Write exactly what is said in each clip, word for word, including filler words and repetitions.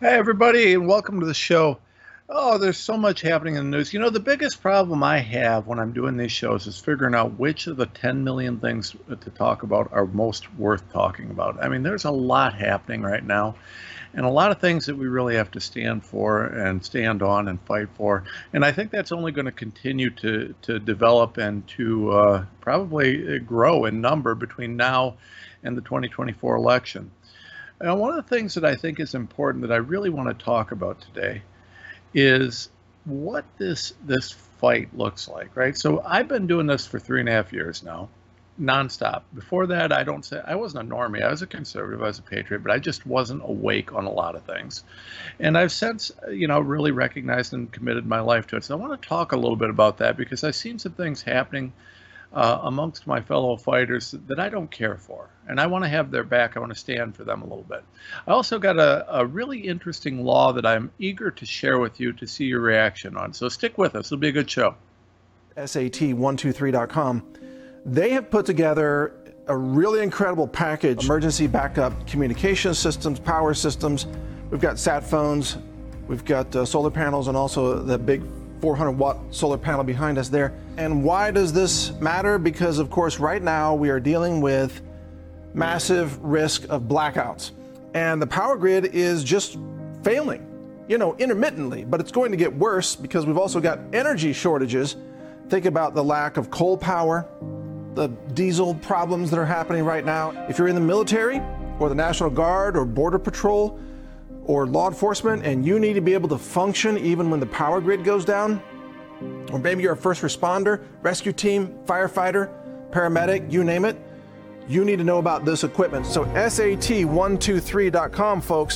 Hey, everybody, and welcome to the show. Oh, there's so much happening in the news. You know, the biggest problem I have when I'm doing these shows is figuring out which of the ten million things to talk about are most worth talking about. I mean, there's a lot happening right now, and a lot of things that we really have to stand for and stand on and fight for. And I think that's only going to continue to, to develop and to uh, probably grow in number between now and the twenty twenty-four election. And one of the things that I think is important that I really want to talk about today is what this this fight looks like, right? So I've been doing this for three and a half years now, nonstop. Before that, I don't say I wasn't a normie. I was a conservative. I was a patriot, but I just wasn't awake on a lot of things. And I've since, you know, really recognized and committed my life to it. So I want to talk a little bit about that because I've seen some things happening uh, amongst my fellow fighters that I don't care for. And I want to have their back. I want to stand for them a little bit. I also got a, a really interesting law that I'm eager to share with you to see your reaction on. So stick with us. It'll be a good show. S A T one two three dot com. They have put together a really incredible package. Emergency backup communication systems, power systems. We've got sat phones. We've got uh, solar panels and also the big four hundred watt solar panel behind us there. And why does this matter? Because, of course, right now we are dealing with massive risk of blackouts. And the power grid is just failing, you know, intermittently, but it's going to get worse because we've also got energy shortages. Think about the lack of coal power, the diesel problems that are happening right now. If you're in the military or the National Guard or Border Patrol or law enforcement and you need to be able to function even when the power grid goes down, or maybe you're a first responder, rescue team, firefighter, paramedic, you name it, you need to know about this equipment. So S A T one two three dot com, folks.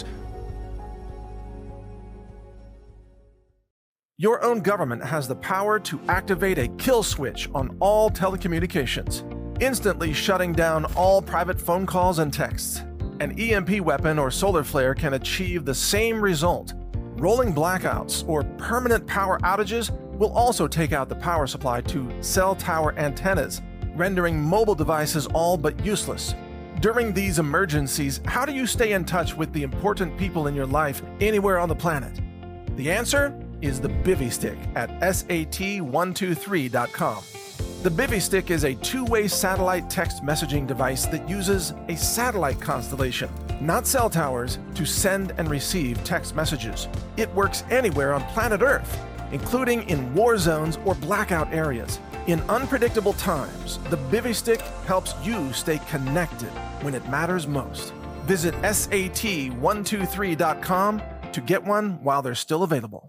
Your own government has the power to activate a kill switch on all telecommunications, instantly shutting down all private phone calls and texts. An E M P weapon or solar flare can achieve the same result. Rolling blackouts or permanent power outages will also take out the power supply to cell tower antennas, rendering mobile devices all but useless. During these emergencies, how do you stay in touch with the important people in your life anywhere on the planet? The answer is the Bivy Stick at S A T one two three dot com. The Bivy Stick is a two-way satellite text messaging device that uses a satellite constellation, not cell towers, to send and receive text messages. It works anywhere on planet Earth, including in war zones or blackout areas. In unpredictable times, the Bivy Stick helps you stay connected when it matters most. Visit S A T one two three dot com to get one while they're still available.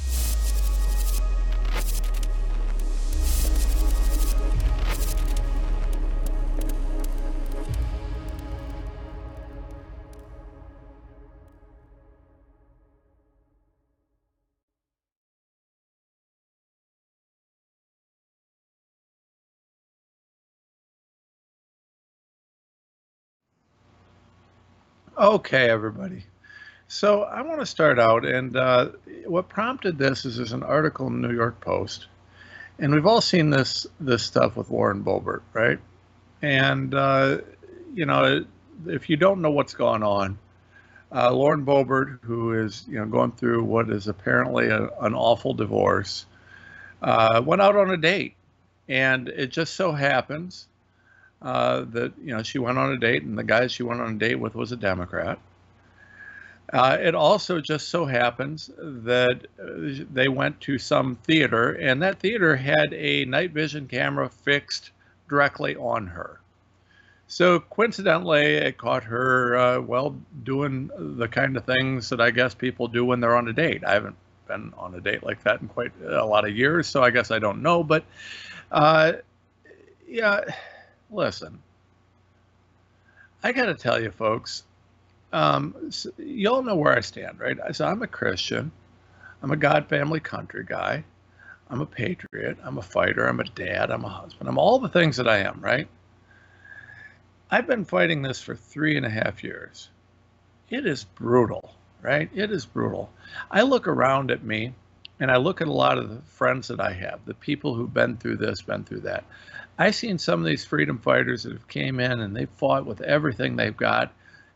Okay, everybody. So I want to start out, and uh, what prompted this is there's an article in the New York Post, and we've all seen this this stuff with Lauren Boebert, right? And uh, you know, if you don't know what's going on, uh, Lauren Boebert, who is you know going through what is apparently a, an awful divorce, uh, went out on a date, and it just so happens uh, that you know she went on a date, and the guy she went on a date with was a Democrat. Uh, it also just so happens that uh, they went to some theater, and that theater had a night vision camera fixed directly on her. So coincidentally, it caught her, uh, well, doing the kind of things that I guess people do when they're on a date. I haven't been on a date like that in quite a lot of years, so I guess I don't know. But, uh, yeah, listen, I got to tell you, folks, Um, so y'all know where I stand, right? So I'm a Christian. I'm a God, family, country guy. I'm a patriot. I'm a fighter. I'm a dad. I'm a husband. I'm all the things that I am, right? I've been fighting this for three and a half years. It is brutal, right? It is brutal. I look around at me and I look at a lot of the friends that I have, the people who've been through this, been through that. I've seen some of these freedom fighters that have came in and they fought with everything they've got.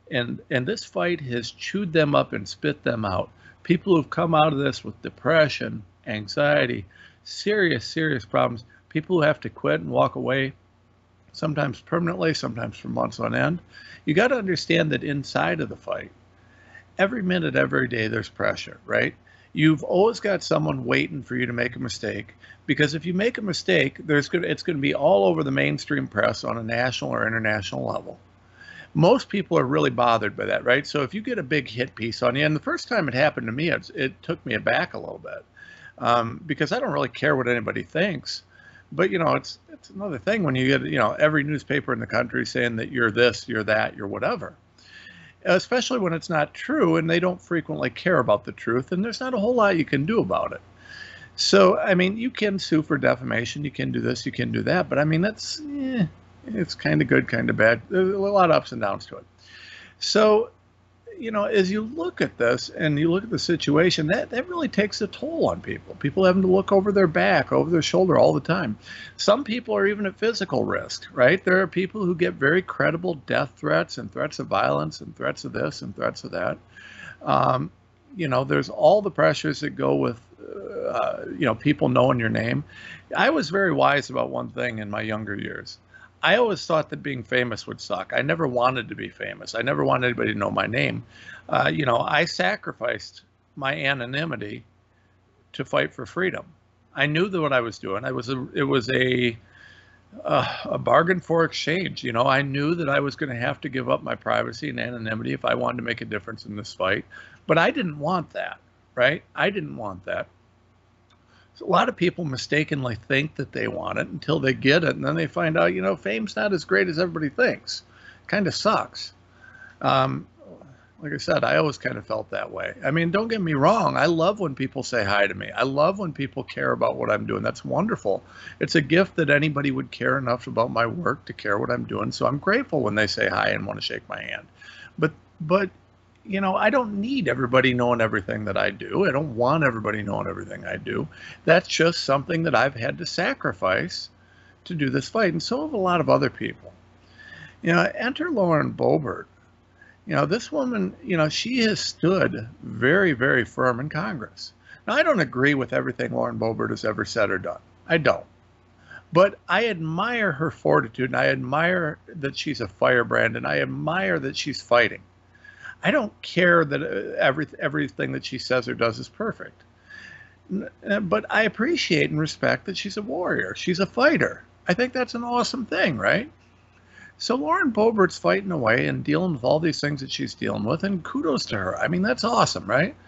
And and this fight has chewed them up and spit them out. People who've come out of this with depression, anxiety, serious, serious problems, people who have to quit and walk away, sometimes permanently, sometimes for months on end. You got to understand that inside of the fight, every minute, every day, there's pressure, right? You've always got someone waiting for you to make a mistake, because if you make a mistake, there's gonna, it's going to be all over the mainstream press on a national or international level. Most people are really bothered by that, right? So if you get a big hit piece on you, and the first time it happened to me, it, it took me aback a little bit, um, because I don't really care what anybody thinks. But, you know, it's it's another thing when you get, you know, every newspaper in the country saying that you're this, you're that, you're whatever, especially when it's not true and they don't frequently care about the truth, and there's not a whole lot you can do about it. So, I mean, you can sue for defamation, you can do this, you can do that, but I mean, that's, eh, it's kind of good, kind of bad. There's a lot of ups and downs to it. So, you know, as you look at this and you look at the situation, that, that really takes a toll on people. People having to look over their back, over their shoulder all the time. Some people are even at physical risk, right? There are people who get very credible death threats and threats of violence and threats of this and threats of that. Um, you know, there's all the pressures that go with, uh, you know, people knowing your name. I was very wise about one thing in my younger years. I always thought that being famous would suck. I never wanted to be famous. I never wanted anybody to know my name. Uh, you know, I sacrificed my anonymity to fight for freedom. I knew that what I was doing. I was a, it was a uh, a bargain for exchange. You know, I knew that I was going to have to give up my privacy and anonymity if I wanted to make a difference in this fight. But I didn't want that, right? I didn't want that. So a lot of people mistakenly think that they want it until they get it, and then they find out, you know, fame's not as great as everybody thinks. Kind of sucks. Um, like I said, I always kind of felt that way. I mean, don't get me wrong. I love when people say hi to me. I love when people care about what I'm doing. That's wonderful. It's a gift that anybody would care enough about my work to care what I'm doing. So I'm grateful when they say hi and want to shake my hand. But, but, you know, I don't need everybody knowing everything that I do. I don't want everybody knowing everything I do. That's just something that I've had to sacrifice to do this fight. And so have a lot of other people. You know, enter Lauren Boebert. You know, this woman, you know, she has stood very, very firm in Congress. Now, I don't agree with everything Lauren Boebert has ever said or done. I don't. But I admire her fortitude, and I admire that she's a firebrand, and I admire that she's fighting. I don't care that every, everything that she says or does is perfect. But I appreciate and respect that she's a warrior. She's a fighter. I think that's an awesome thing, right? So Lauren Boebert's fighting away and dealing with all these things that she's dealing with, and kudos to her. I mean, that's awesome, right?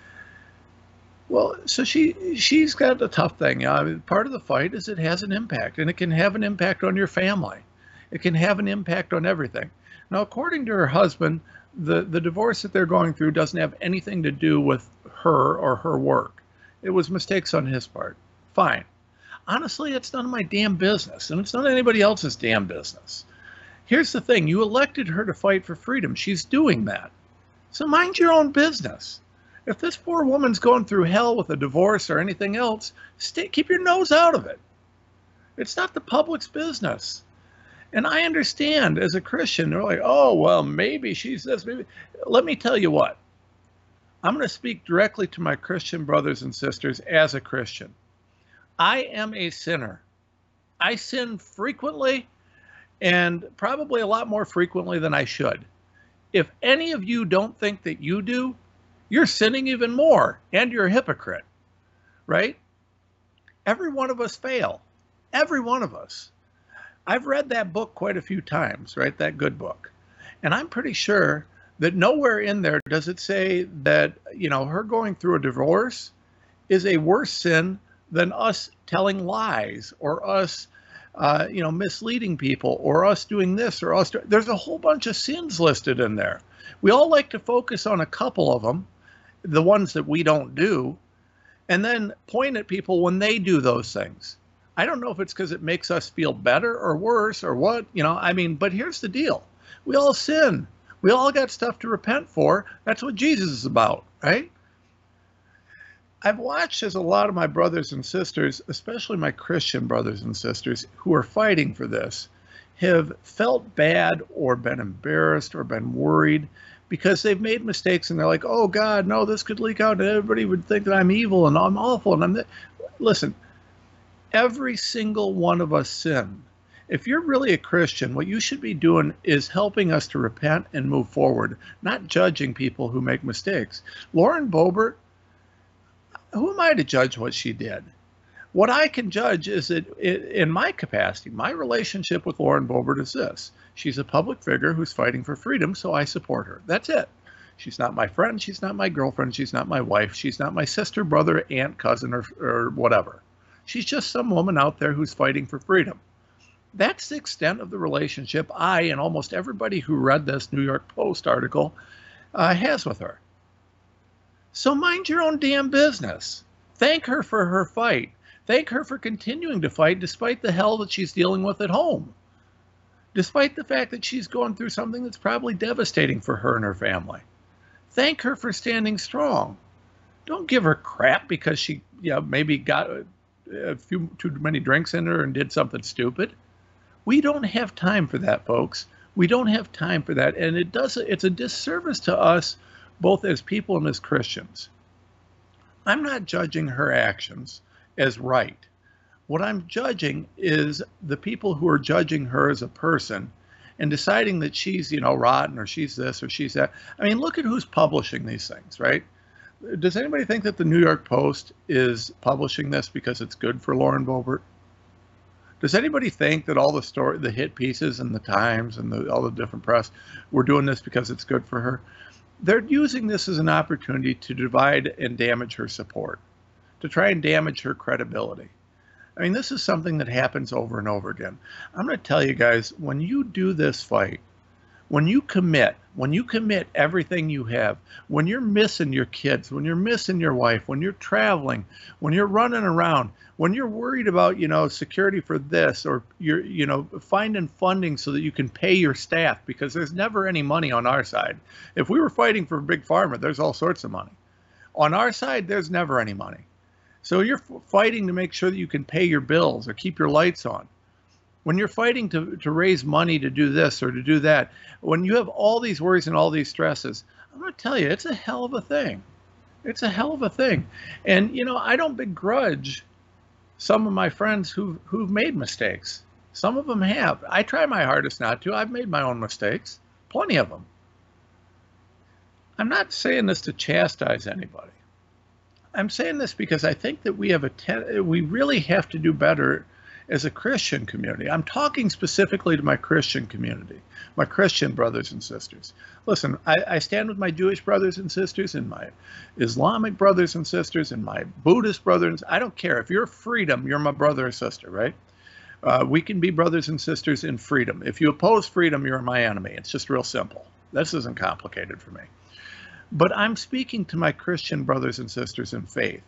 Well, so she, she's got a tough thing. You know, I mean, part of the fight is it has an impact, and it can have an impact on your family. It can have an impact on everything. Now, according to her husband, the, the divorce that they're going through doesn't have anything to do with her or her work. It was mistakes on his part. Fine. Honestly, it's none of my damn business, and it's not anybody else's damn business. Here's the thing. You elected her to fight for freedom. She's doing that. So mind your own business. If this poor woman's going through hell with a divorce or anything else, stay, keep your nose out of it. It's not the public's business. And I understand as a Christian, they're like, oh, well, maybe she's this, maybe. Let me tell you what. I'm going to speak directly to my Christian brothers and sisters as a Christian. I am a sinner. I sin frequently, and probably a lot more frequently than I should. If any of you don't think that you do, you're sinning even more, and you're a hypocrite, right? Every one of us fail. Every one of us. I've read that book quite a few times, right? That good book. And I'm pretty sure that nowhere in there does it say that, you know, her going through a divorce is a worse sin than us telling lies or us, uh, you know, misleading people or us doing this or us. Do- There's a whole bunch of sins listed in there. We all like to focus on a couple of them, the ones that we don't do, and then point at people when they do those things. I don't know if it's because it makes us feel better or worse or what, you know, I mean, but here's the deal. We all sin. We all got stuff to repent for. That's what Jesus is about, right? I've watched as a lot of my brothers and sisters, especially my Christian brothers and sisters who are fighting for this, have felt bad or been embarrassed or been worried because they've made mistakes and they're like, oh God, no, this could leak out and everybody would think that I'm evil and I'm awful. And I'm th-. Listen, every single one of us sin. If you're really a Christian, what you should be doing is helping us to repent and move forward, not judging people who make mistakes. Lauren Boebert, who am I to judge what she did? What I can judge is that in my capacity, my relationship with Lauren Boebert is this. She's a public figure who's fighting for freedom, so I support her. That's it. She's not my friend. She's not my girlfriend. She's not my wife. She's not my sister, brother, aunt, cousin, or, or whatever. She's just some woman out there who's fighting for freedom. That's the extent of the relationship I and almost everybody who read this New York Post article uh, has with her. So mind your own damn business. Thank her for her fight. Thank her for continuing to fight despite the hell that she's dealing with at home. Despite the fact that she's going through something that's probably devastating for her and her family. Thank her for standing strong. Don't give her crap because she, you know, maybe got a, a few too many drinks in her and did something stupid. We don't have time for that, folks. We don't have time for that. And it does, it's a disservice to us, both as people and as Christians. I'm not judging her actions as right. What I'm judging is the people who are judging her as a person and deciding that she's, you know, rotten or she's this or she's that. I mean, look at who's publishing these things, right? Does anybody think that the New York Post is publishing this because it's good for Lauren Boebert? Does anybody think that all the story, the hit pieces and the Times and the, all the different press were doing this because it's good for her? They're using this as an opportunity to divide and damage her support, to try and damage her credibility. I mean, this is something that happens over and over again. I'm going to tell you guys, when you do this fight, when you commit, when you commit everything you have, when you're missing your kids, when you're missing your wife, when you're traveling, when you're running around, when you're worried about, you know, security for this, or you're, you know, finding funding so that you can pay your staff, because there's never any money on our side. If we were fighting for Big Pharma, there's all sorts of money. On our side, there's never any money. So you're fighting to make sure that you can pay your bills or keep your lights on. When you're fighting to, to raise money to do this or to do that, when you have all these worries and all these stresses, I'm going to tell you, it's a hell of a thing. It's a hell of a thing. And, you know, I don't begrudge some of my friends who've, who've made mistakes. Some of them have. I try my hardest not to. I've made my own mistakes, plenty of them. I'm not saying this to chastise anybody. I'm saying this because I think that we have a ten, we really have to do better as a Christian community. I'm talking specifically to my Christian community, my Christian brothers and sisters. Listen, I, I stand with my Jewish brothers and sisters and my Islamic brothers and sisters and my Buddhist brothers. I don't care. If you're freedom, you're my brother or sister, right? Uh, we can be brothers and sisters in freedom. If you oppose freedom, you're my enemy. It's just real simple. This isn't complicated for me. But I'm speaking to my Christian brothers and sisters in faith.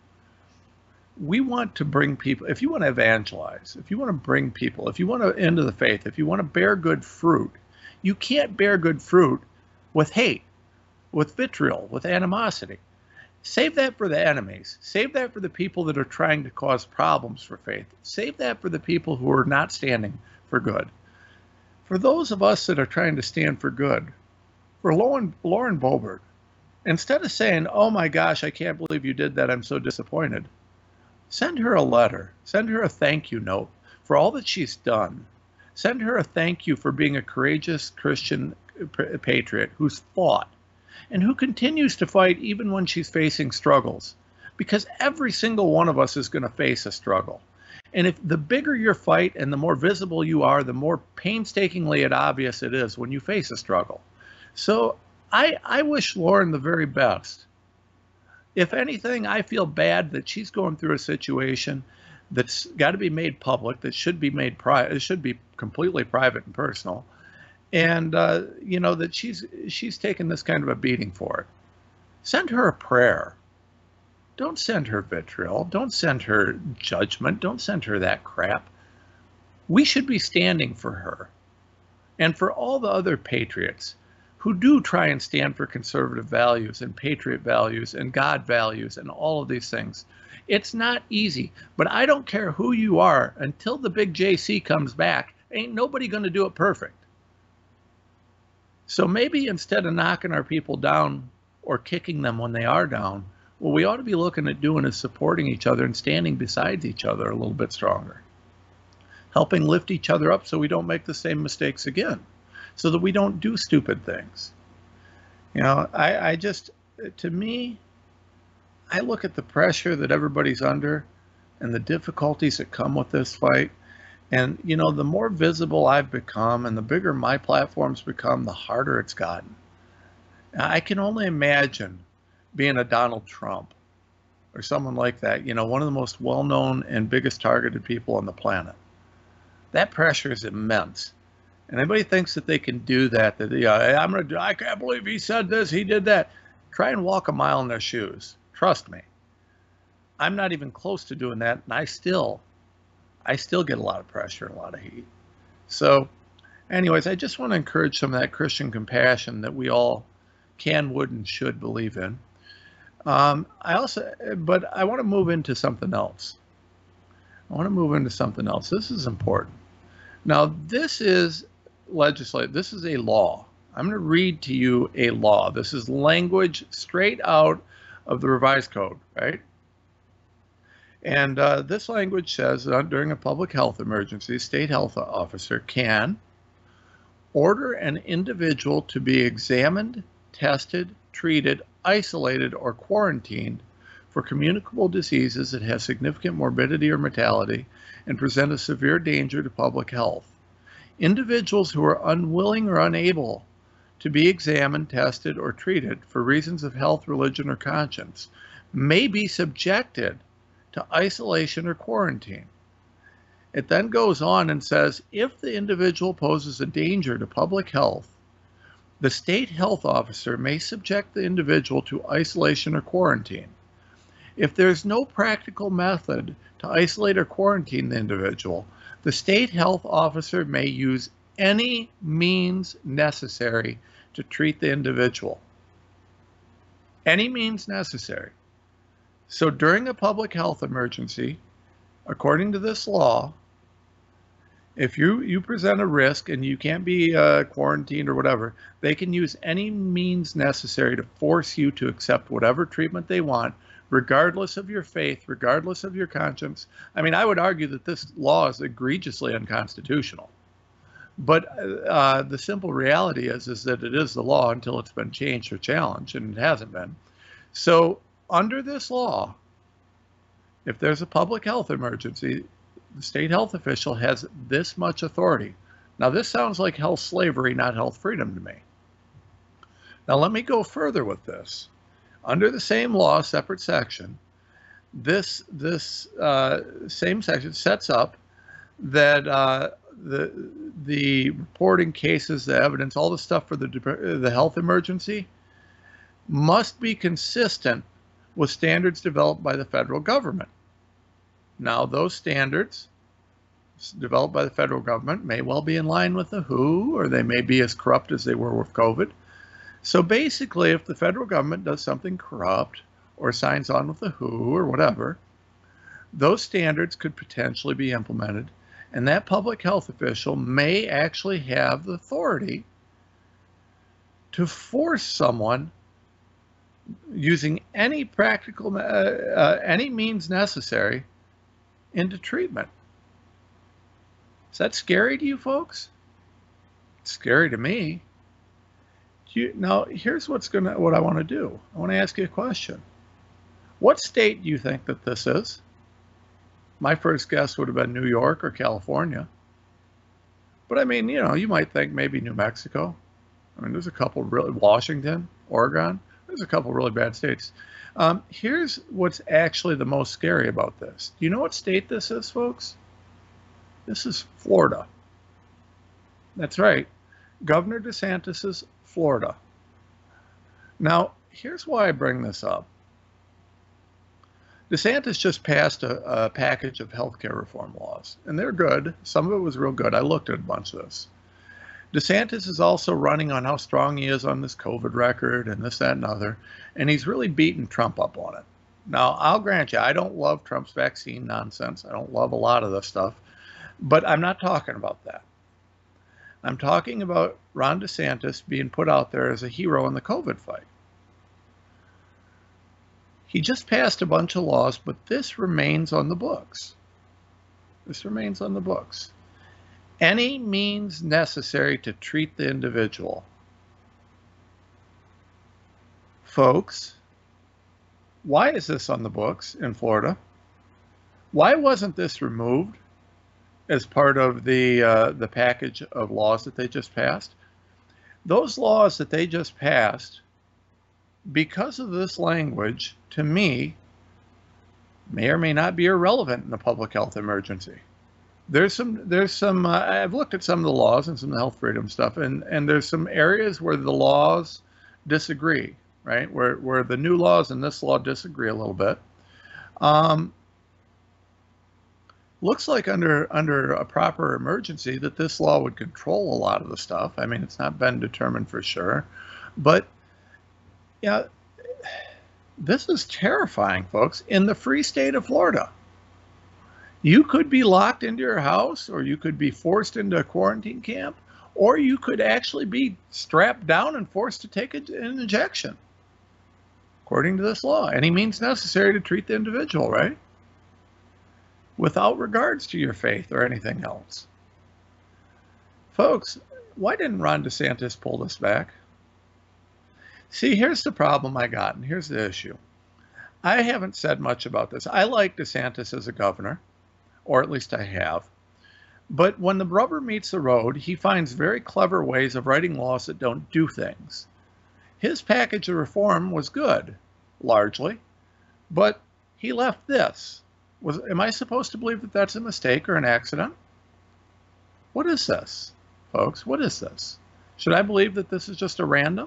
We want to bring people, if you want to evangelize, if you want to bring people, if you want to into the faith, if you want to bear good fruit, you can't bear good fruit with hate, with vitriol, with animosity. Save that for the enemies. Save that for the people that are trying to cause problems for faith. Save that for the people who are not standing for good. For those of us that are trying to stand for good, for Lauren, Lauren Boebert, instead of saying, oh my gosh, I can't believe you did that, I'm so disappointed, send her a letter. Send her a thank you note for all that she's done. Send her a thank you for being a courageous Christian patriot who's fought and who continues to fight even when she's facing struggles. Because every single one of us is going to face a struggle. And if the bigger your fight and the more visible you are, the more painstakingly it obvious it is when you face a struggle. So I, I wish Lauren the very best. If anything, I feel bad that she's going through a situation that's got to be made public, that should be made private, it should be completely private and personal, and uh, you know, that she's she's taken this kind of a beating for it. Send her a prayer. Don't send her vitriol. Don't send her judgment. Don't send her that crap. We should be standing for her and for all the other patriots who do try and stand for conservative values and patriot values and God values and all of these things. It's not easy, but I don't care who you are until the big J C comes back Ain't nobody going to do it perfect. So maybe instead of knocking our people down or kicking them when they are down, what we ought to be looking at doing is supporting each other and standing beside each other a little bit stronger. Helping lift each other up so we don't make the same mistakes again, so that we don't do stupid things. You know, I, I just, to me, I look at the pressure that everybody's under and the difficulties that come with this fight. And, you know, the more visible I've become and the bigger my platform's become, the harder it's gotten. I can only imagine being a Donald Trump or someone like that, you know, one of the most well-known and biggest targeted people on the planet. That pressure is immense. And anybody thinks that they can do that, that, yeah, I'm gonna, I can't believe he said this, he did that. Try and walk a mile in their shoes. Trust me. I'm not even close to doing that, and I still, I still get a lot of pressure and a lot of heat. So, anyways, I just want to encourage some of that Christian compassion that we all can, would, and should believe in. Um, I also, but I want to move into something else. I want to move into something else. This is important. Now, this is legislate. This is a law. I'm going to read to you a law. This is language straight out of the Revised Code, right? And uh, this language says that during a public health emergency, a state health officer can order an individual to be examined, tested, treated, isolated, or quarantined for communicable diseases that have significant morbidity or mortality and present a severe danger to public health. Individuals who are unwilling or unable to be examined, tested, or treated for reasons of health, religion, or conscience may be subjected to isolation or quarantine. It then goes on and says, if the individual poses a danger to public health, the state health officer may subject the individual to isolation or quarantine. If there's no practical method to isolate or quarantine the individual, the state health officer may use any means necessary to treat the individual. Any means necessary. So during a public health emergency, according to this law, if you, you present a risk and you can't be uh, quarantined or whatever, they can use any means necessary to force you to accept whatever treatment they want, regardless of your faith, regardless of your conscience. I mean, I would argue that this law is egregiously unconstitutional. But uh, the simple reality is, is that it is the law until it's been changed or challenged, and it hasn't been. So under this law, if there's a public health emergency, the state health official has this much authority. Now, this sounds like health slavery, not health freedom to me. Now, let me go further with this. Under the same law, separate section, this, this uh, same section sets up that uh, the, the reporting cases, the evidence, all the stuff for the, the health emergency must be consistent with standards developed by the federal government. Now, those standards developed by the federal government may well be in line with the W H O, or they may be as corrupt as they were with COVID. So basically, if the federal government does something corrupt or signs on with the W H O or whatever, those standards could potentially be implemented, and that public health official may actually have the authority to force someone using any practical, uh, uh, any means necessary into treatment. Is that scary to you folks? It's scary to me. Do you, now, here's what's gonna, what I want to do. I want to ask you a question. What state do you think that this is? My first guess would have been New York or California. But I mean, you know, you might think maybe New Mexico. I mean, there's a couple really, Washington, Oregon. There's a couple really bad states. Um, here's what's actually the most scary about this. Do you know what state this is, folks? This is Florida. That's right. Governor DeSantis's Florida. Now, here's why I bring this up. DeSantis just passed a, a package of healthcare reform laws, and they're good. Some of it was real good. I looked at a bunch of this. DeSantis is also running on how strong he is on this COVID record and this, that, and other, and he's really beaten Trump up on it. Now, I'll grant you, I don't love Trump's vaccine nonsense. I don't love a lot of this stuff, but I'm not talking about that. I'm talking about Ron DeSantis being put out there as a hero in the COVID fight. He just passed a bunch of laws, but this remains on the books. This remains on the books. Any means necessary to treat the individual. Folks, why is this on the books in Florida? Why wasn't this removed as part of the uh, the package of laws that they just passed? Those laws that they just passed, because of this language, to me, may or may not be irrelevant in a public health emergency. There's some, there's some. Uh, I've looked at some of the laws and some of the health freedom stuff, and and there's some areas where the laws disagree, right? Where where the new laws and this law disagree a little bit. Um, looks like under under a proper emergency that this law would control a lot of the stuff. I mean, it's not been determined for sure, but yeah, this is terrifying, folks. In the free state of Florida, you could be locked into your house, or you could be forced into a quarantine camp, or you could actually be strapped down and forced to take a, an injection, according to this law. Any means necessary to treat the individual, right? Without regards to your faith or anything else. Folks, why didn't Ron DeSantis pull this back? See, here's the problem I got, and here's the issue. I haven't said much about this. I like DeSantis as a governor, or at least I have. But when the rubber meets the road, he finds very clever ways of writing laws that don't do things. His package of reform was good, largely, but he left this. Was, am I supposed to believe that that's a mistake or an accident? What is this, folks? What is this? Should I believe that this is just a random?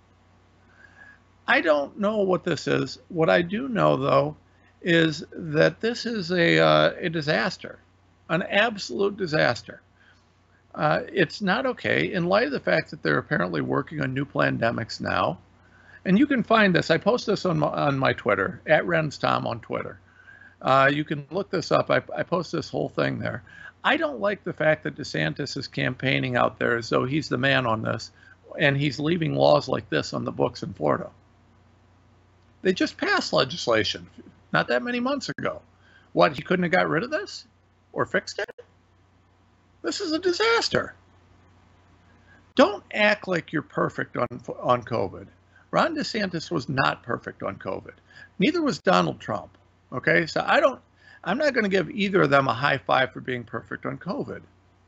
I don't know what this is. What I do know, though, is that this is a, uh, a disaster, an absolute disaster. Uh, it's not okay in light of the fact that they're apparently working on new pandemics now. And you can find this. I post this on my, on my Twitter, at RensTom on Twitter. Uh, you can look this up. I, I post this whole thing there. I don't like the fact that DeSantis is campaigning out there as though he's the man on this, and he's leaving laws like this on the books in Florida. They just passed legislation not that many months ago. What, he couldn't have got rid of this or fixed it? This is a disaster. Don't act like you're perfect on, on COVID. Ron DeSantis was not perfect on COVID. Neither was Donald Trump. Okay, so I don't, I'm not going to give either of them a high five for being perfect on COVID.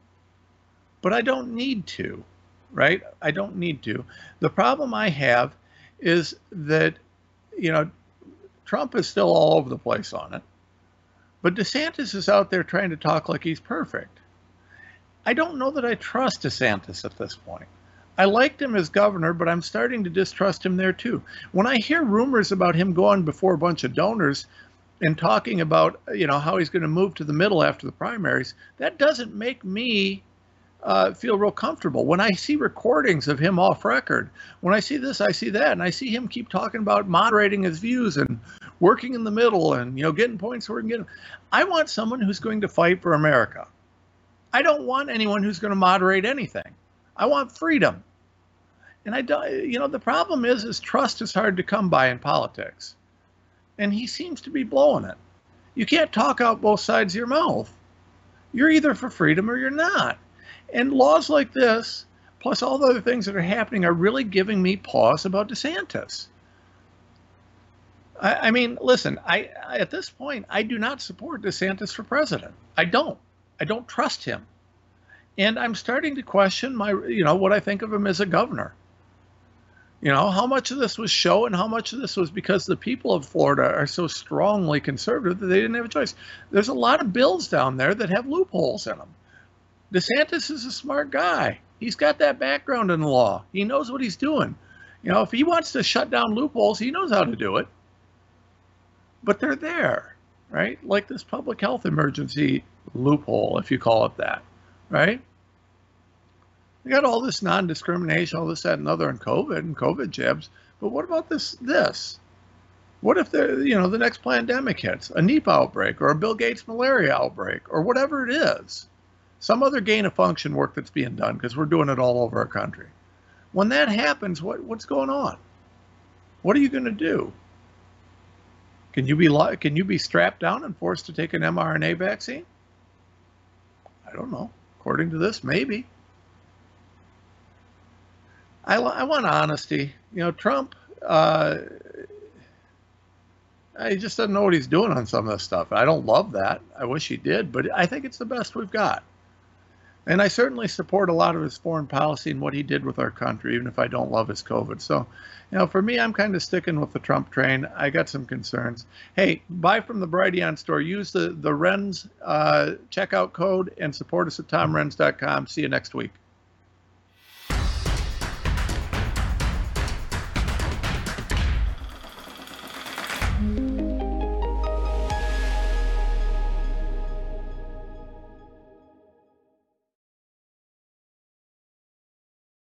But I don't need to, right? I don't need to. The problem I have is that, you know, Trump is still all over the place on it. But DeSantis is out there trying to talk like he's perfect. I don't know that I trust DeSantis at this point. I liked him as governor, but I'm starting to distrust him there too. When I hear rumors about him going before a bunch of donors and talking about, you know, how he's going to move to the middle after the primaries, that doesn't make me uh, feel real comfortable. When I see recordings of him off record, when I see this, I see that, and I see him keep talking about moderating his views and working in the middle and, you know, getting points where we can get them. I want someone who's going to fight for America. I don't want anyone who's going to moderate anything. I want freedom. And I don't, you know, the problem is, is trust is hard to come by in politics. And he seems to be blowing it. You can't talk out both sides of your mouth. You're either for freedom or you're not. And laws like this, plus all the other things that are happening, are really giving me pause about DeSantis. I, I mean, listen, I, I at this point, I do not support DeSantis for president. I don't. I don't trust him. And I'm starting to question my, you know, what I think of him as a governor. You know, how much of this was show and how much of this was because the people of Florida are so strongly conservative that they didn't have a choice. There's a lot of bills down there that have loopholes in them. DeSantis is a smart guy. He's got that background in the law. He knows what he's doing. You know, if he wants to shut down loopholes, he knows how to do it. But they're there, right? Like this public health emergency loophole, if you call it that, right? We got all this non-discrimination, all this, that, and other, and COVID and COVID jabs. But what about this? This? What if the you know the next pandemic hits, a Nipah outbreak or a Bill Gates malaria outbreak or whatever it is? some other gain of function work that's being done, because we're doing it all over our country. When that happens, what, what's going on? What are you going to do? Can you be can you be strapped down and forced to take an mRNA vaccine? I don't know. According to this, maybe. I, I want honesty. You know, Trump, uh, he just doesn't know what he's doing on some of this stuff. I don't love that. I wish he did, but I think it's the best we've got. And I certainly support a lot of his foreign policy and what he did with our country, even if I don't love his COVID. So, you know, for me, I'm kind of sticking with the Trump train. I got some concerns. Hey, buy from the Brighteon store. Use the, the Renz uh, checkout code and support us at tom renz dot com. See you next week.